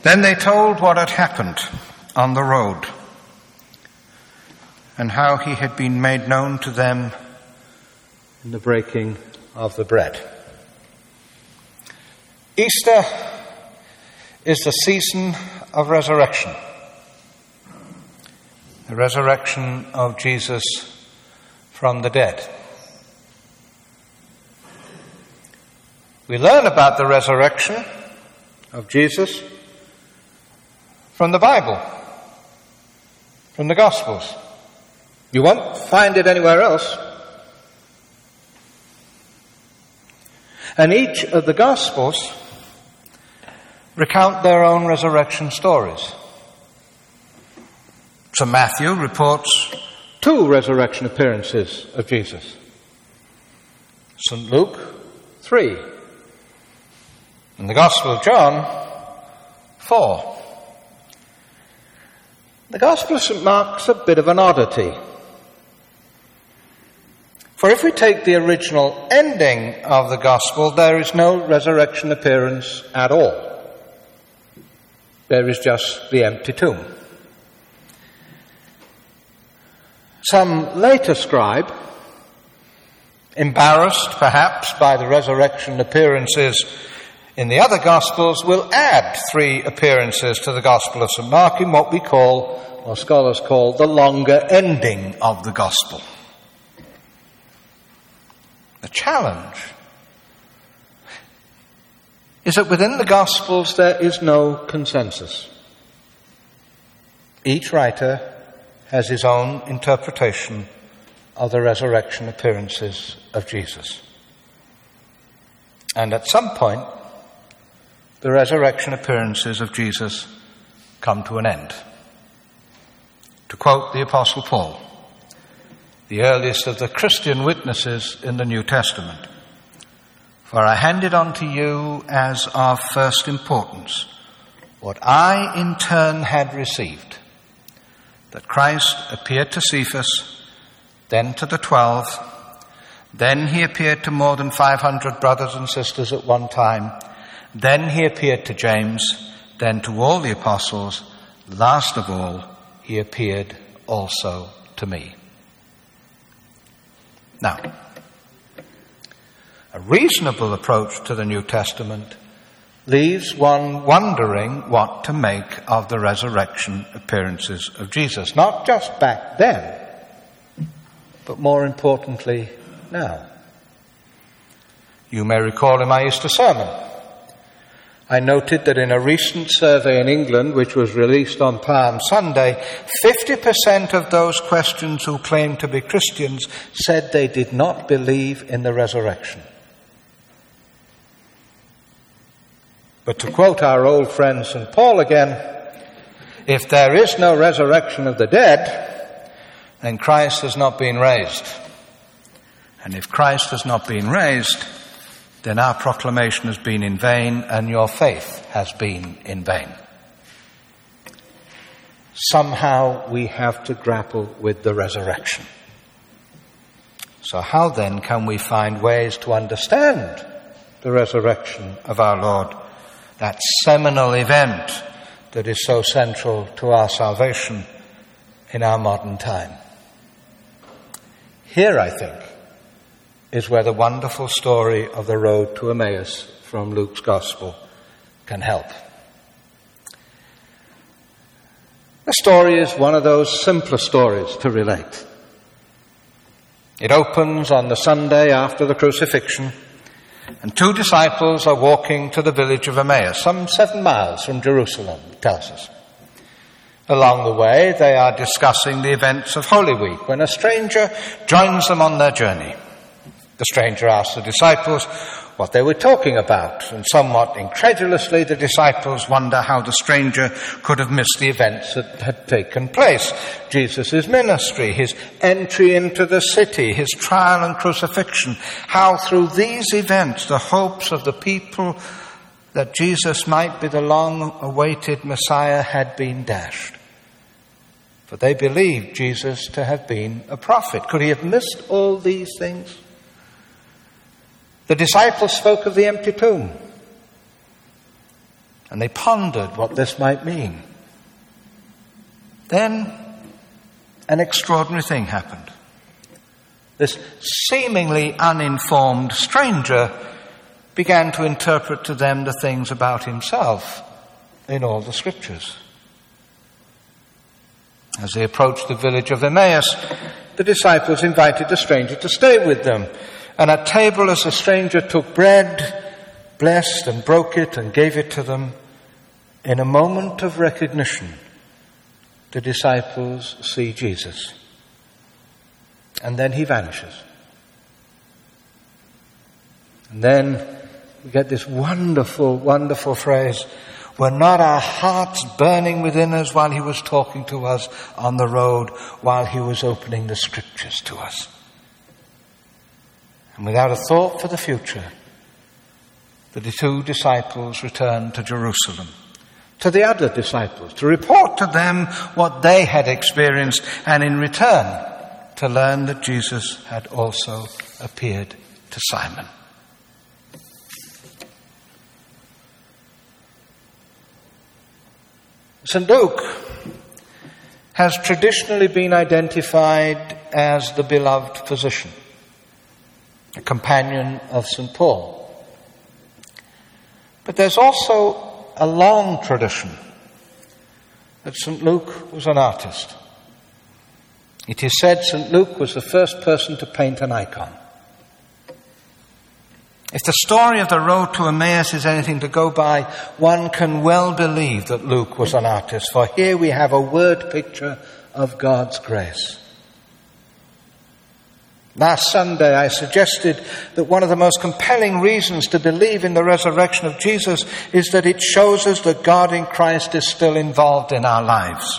Then they told what had happened on the road and how he had been made known to them in the breaking of the bread. Easter is the season of resurrection. The resurrection of Jesus from the dead. We learn about the resurrection of Jesus from the Bible, from the Gospels. You won't find it anywhere else. And each of the Gospels recount their own resurrection stories. So Matthew reports 2 resurrection appearances of Jesus. St. Luke, 3. And the Gospel of John, 4. The Gospel of St. Mark's a bit of an oddity. For if we take the original ending of the Gospel, there is no resurrection appearance at all. There is just the empty tomb. Some later scribe, embarrassed perhaps by the resurrection appearances in the other Gospels, will add 3 appearances to the Gospel of St. Mark in what we call, or scholars call, the longer ending of the Gospel. The challenge is that within the Gospels there is no consensus. Each writer has his own interpretation of the resurrection appearances of Jesus. And at some point, the resurrection appearances of Jesus come to an end. To quote the Apostle Paul, the earliest of the Christian witnesses in the New Testament, "For I handed on to you as of first importance what I in turn had received, that Christ appeared to Cephas, then to the 12, then he appeared to more than 500 brothers and sisters at one time, then he appeared to James, then to all the apostles, last of all, he appeared also to me." Now, a reasonable approach to the New Testament leaves one wondering what to make of the resurrection appearances of Jesus, not just back then, but more importantly now. You may recall in my Easter sermon, I noted that in a recent survey in England, which was released on Palm Sunday, 50% of those questions who claimed to be Christians said they did not believe in the resurrection. But to quote our old friend St. Paul again, if there is no resurrection of the dead, then Christ has not been raised. And if Christ has not been raised, then our proclamation has been in vain and your faith has been in vain. Somehow we have to grapple with the resurrection. So how then can we find ways to understand the resurrection of our Lord, that seminal event that is so central to our salvation in our modern time? Here, I think, is where the wonderful story of the road to Emmaus from Luke's Gospel can help. The story is one of those simpler stories to relate. It opens on the Sunday after the crucifixion, and 2 disciples are walking to the village of Emmaus, some 7 miles from Jerusalem, it tells us. Along the way, they are discussing the events of Holy Week when a stranger joins them on their journey. The stranger asks the disciples what they were talking about, and somewhat incredulously the disciples wonder how the stranger could have missed the events that had taken place. Jesus' ministry, his entry into the city, his trial and crucifixion, how through these events the hopes of the people that Jesus might be the long-awaited Messiah had been dashed. For they believed Jesus to have been a prophet. Could he have missed all these things? The disciples spoke of the empty tomb. and they pondered what this might mean. Then an extraordinary thing happened. This seemingly uninformed stranger began to interpret to them the things about himself in all the scriptures. As they approached the village of Emmaus, the disciples invited the stranger to stay with them. And at table, as the stranger took bread, blessed and broke it and gave it to them, in a moment of recognition, the disciples see Jesus. And then he vanishes. And then we get this wonderful, wonderful phrase, "Were not our hearts burning within us while he was talking to us on the road, while he was opening the scriptures to us?" And without a thought for the future, the two disciples returned to Jerusalem, to the other disciples, to report to them what they had experienced, and in return, to learn that Jesus had also appeared to Simon. St. Luke has traditionally been identified as the beloved physician, a companion of St. Paul. But there's also a long tradition that St. Luke was an artist. It is said St. Luke was the first person to paint an icon. If the story of the road to Emmaus is anything to go by, one can well believe that Luke was an artist, for here we have a word picture of God's grace. Last Sunday I suggested that one of the most compelling reasons to believe in the resurrection of Jesus is that it shows us that God in Christ is still involved in our lives.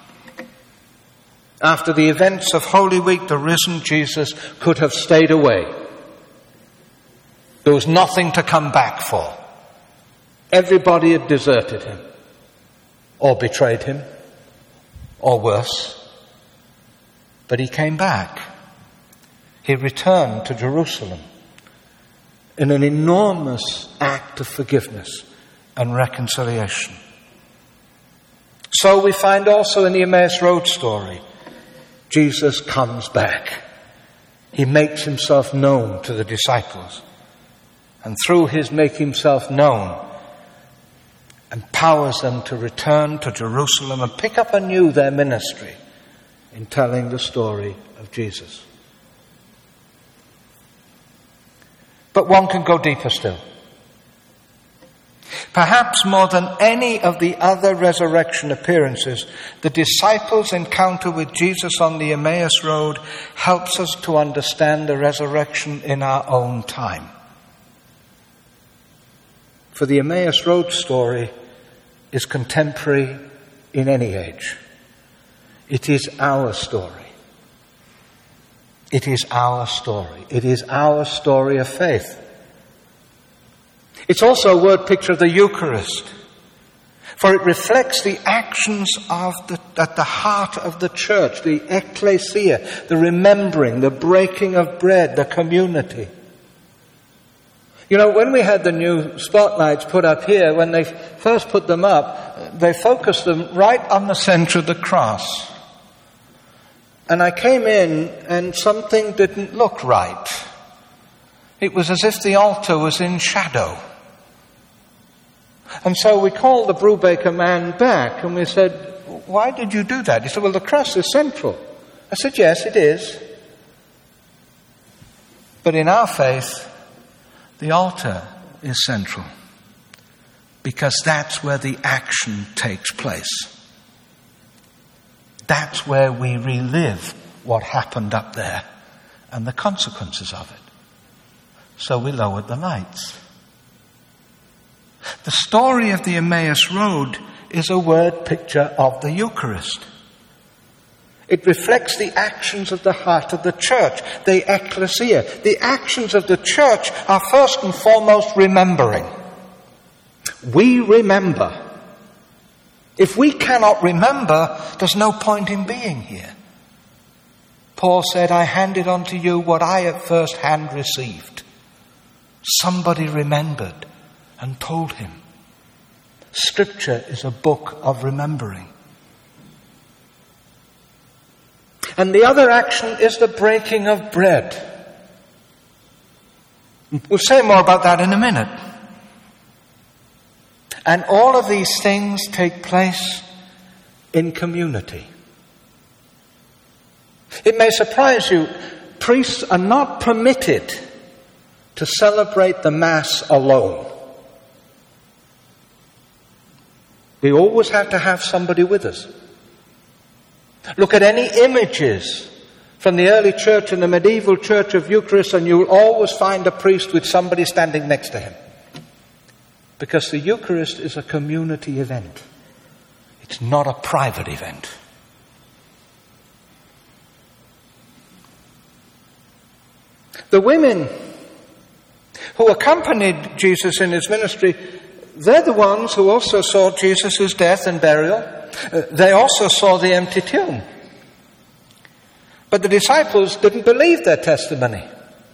After the events of Holy Week, the risen Jesus could have stayed away. There was nothing to come back for. Everybody had deserted him, or betrayed him, or worse. But he came back. He returned to Jerusalem in an enormous act of forgiveness and reconciliation. So we find also in the Emmaus Road story, Jesus comes back. He makes himself known to the disciples. And through his make himself known, empowers them to return to Jerusalem and pick up anew their ministry in telling the story of Jesus. But one can go deeper still. Perhaps more than any of the other resurrection appearances, the disciples' encounter with Jesus on the Emmaus Road helps us to understand the resurrection in our own time. For the Emmaus Road story is contemporary in any age. It is our story. It is our story. It is our story of faith. It's also a word picture of the Eucharist, for it reflects the actions at the heart of the church, the ecclesia, the remembering, the breaking of bread, the community. You know, when we had the new spotlights put up here, when they first put them up, they focused them right on the center of the cross. And I came in and something didn't look right. It was as if the altar was in shadow. And so we called the Brubaker man back and we said, "Why did you do that?" He said, "Well, the cross is central." I said, "Yes, it is. But in our faith, the altar is central because that's where the action takes place. That's where we relive what happened up there and the consequences of it. So we lowered the lights. The story of the Emmaus Road is a word picture of the Eucharist. It reflects the actions of the heart of the church, the ecclesia. The actions of the church are first and foremost remembering. We remember. If we cannot remember, there's no point in being here. Paul said, "I handed on to you what I at first hand received." Somebody remembered and told him. Scripture is a book of remembering. And the other action is the breaking of bread. We'll say more about that in a minute. And all of these things take place in community. It may surprise you, priests are not permitted to celebrate the Mass alone. We always have to have somebody with us. Look at any images from the early church and the medieval church of Eucharist, and you'll always find a priest with somebody standing next to him. Because the Eucharist is a community event. It's not a private event. The women who accompanied Jesus in his ministry, they're the ones who also saw Jesus' death and burial. They also saw the empty tomb. But the disciples didn't believe their testimony.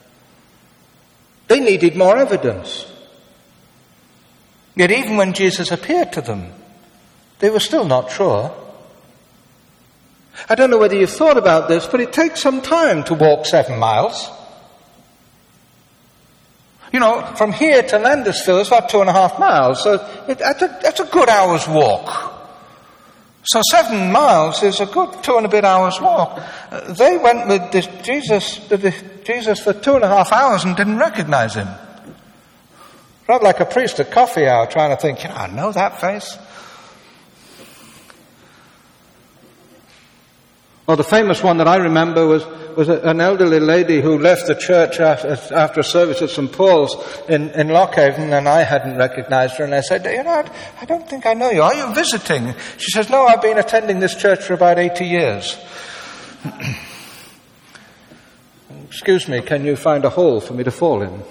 They needed more evidence. Yet even when Jesus appeared to them, they were still not sure. I don't know whether you've thought about this, but it takes some time to walk 7 miles. You know, from here to Landisville is about 2.5 miles, so that's a good hour's walk. So 7 miles is a good 2 and a bit hours walk. They went with Jesus for 2.5 hours and didn't recognize him. Not like a priest at coffee hour trying to think, I know that face. Well, the famous one that I remember was an elderly lady who left the church after a service at St. Paul's in Lockhaven, and I hadn't recognized her. And I said, I don't think I know you. Are you visiting? She says, no, I've been attending this church for about 80 years. Excuse me, can you find a hole for me to fall in?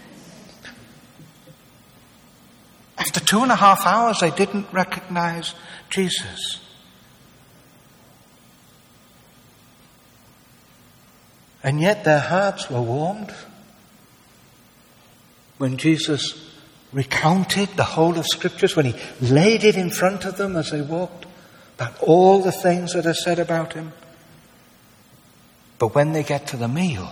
After 2.5 hours, they didn't recognize Jesus. And yet their hearts were warmed when Jesus recounted the whole of Scriptures, when he laid it in front of them as they walked, about all the things that are said about him. But when they get to the meal,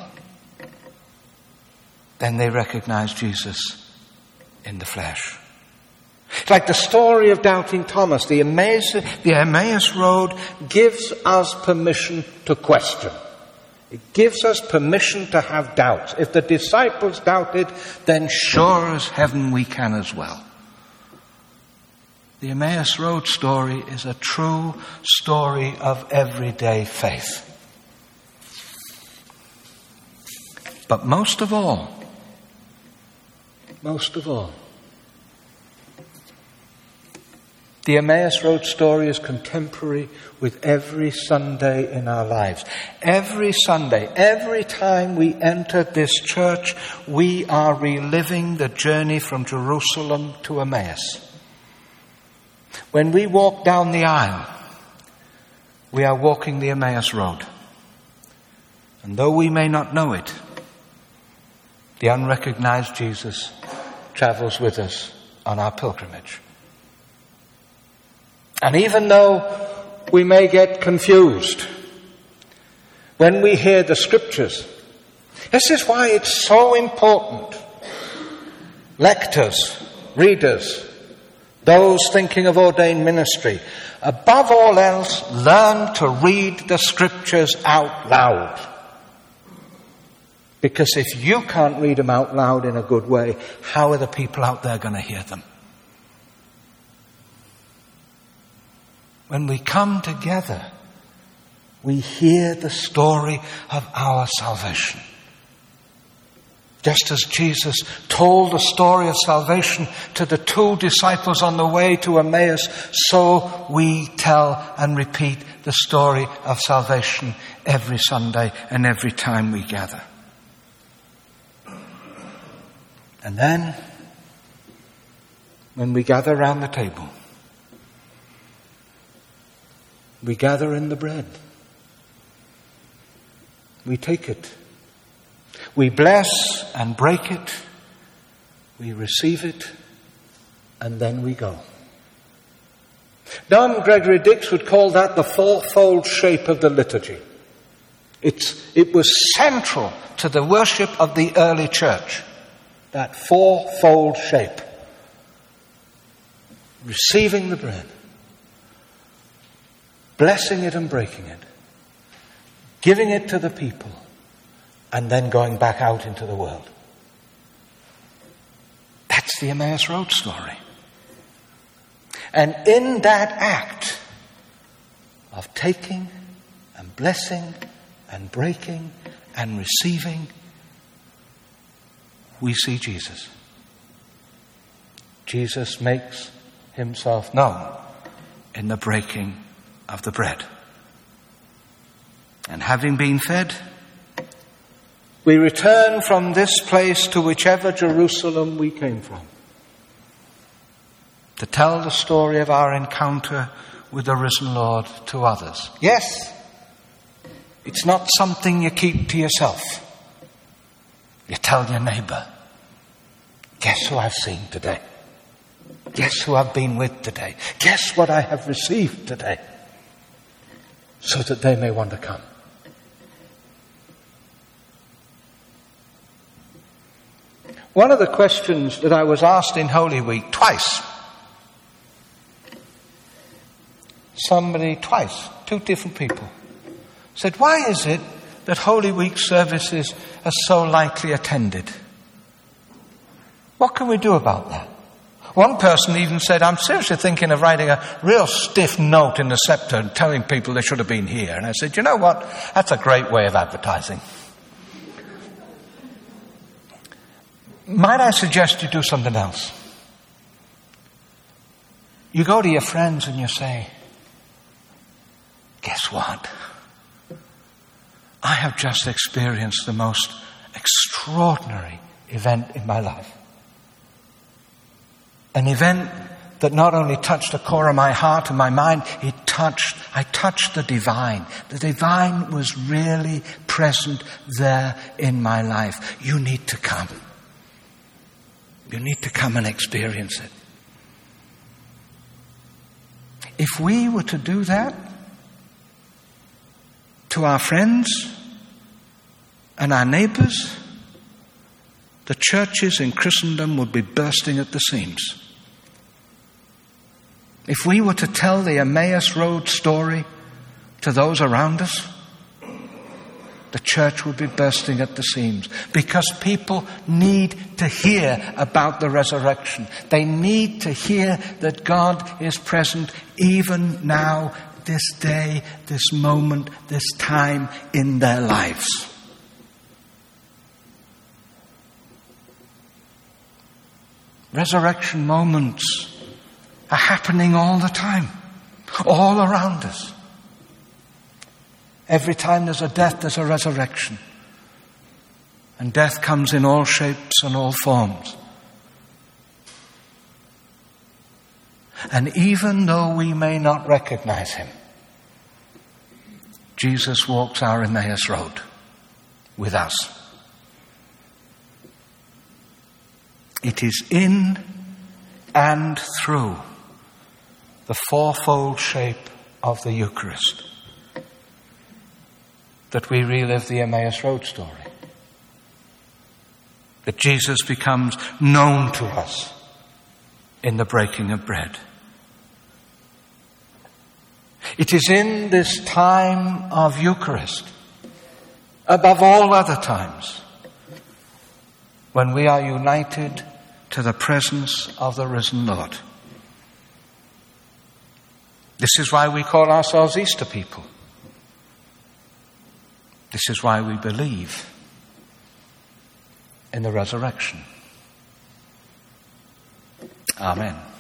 then they recognize Jesus in the flesh. It's like the story of doubting Thomas. The Emmaus Road gives us permission to question. It gives us permission to have doubts. If the disciples doubted, then sure as heaven we can as well. The Emmaus Road story is a true story of everyday faith. But most of all, the Emmaus Road story is contemporary with every Sunday in our lives. Every Sunday, every time we enter this church, we are reliving the journey from Jerusalem to Emmaus. When we walk down the aisle, we are walking the Emmaus Road. And though we may not know it, the unrecognized Jesus travels with us on our pilgrimage. And even though we may get confused when we hear the Scriptures, this is why it's so important. Lectors, readers, those thinking of ordained ministry, above all else, learn to read the Scriptures out loud. Because if you can't read them out loud in a good way, how are the people out there going to hear them? When we come together, we hear the story of our salvation. Just as Jesus told the story of salvation to the 2 disciples on the way to Emmaus, so we tell and repeat the story of salvation every Sunday and every time we gather. And then, when we gather round the table, we gather in the bread. We take it. We bless and break it. We receive it. And then we go. Dom Gregory Dix would call that the fourfold shape of the liturgy. It was central to the worship of the early church, that fourfold shape. Receiving the bread, blessing it and breaking it, giving it to the people, and then going back out into the world. That's the Emmaus Road story. And in that act of taking and blessing and breaking and receiving, we see Jesus. Jesus makes himself known in the breaking of the bread. And having been fed, we return from this place to whichever Jerusalem we came from, to tell the story of our encounter with the risen Lord to others. Yes, it's not something you keep to yourself. You tell your neighbor, guess who I've seen today? Guess who I've been with today? Guess what I have received today? So that they may want to come. One of the questions that I was asked in Holy Week twice, two different people, said, why is it that Holy Week services are so lightly attended? What can we do about that? One person even said, I'm seriously thinking of writing a real stiff note in the Scepter and telling people they should have been here. And I said, you know what? That's a great way of advertising. Might I suggest you do something else? You go to your friends and you say, guess what? I have just experienced the most extraordinary event in my life. An event that not only touched the core of my heart and my mind, I touched the divine. The divine was really present there in my life. You need to come. You need to come and experience it. If we were to do that to our friends and our neighbors, the churches in Christendom would be bursting at the seams. If we were to tell the Emmaus Road story to those around us, the church would be bursting at the seams, because people need to hear about the resurrection. They need to hear that God is present even now, this day, this moment, this time in their lives. Resurrection moments are happening all the time, all around us. Every time there's a death, there's a resurrection. And death comes in all shapes and all forms. And even though we may not recognize him, Jesus walks our Emmaus Road with us. It is in and through the fourfold shape of the Eucharist that we relive the Emmaus Road story. That Jesus becomes known to us in the breaking of bread. It is in this time of Eucharist, above all other times, when we are united to the presence of the risen Lord. This is why we call ourselves Easter people. This is why we believe in the resurrection. Amen.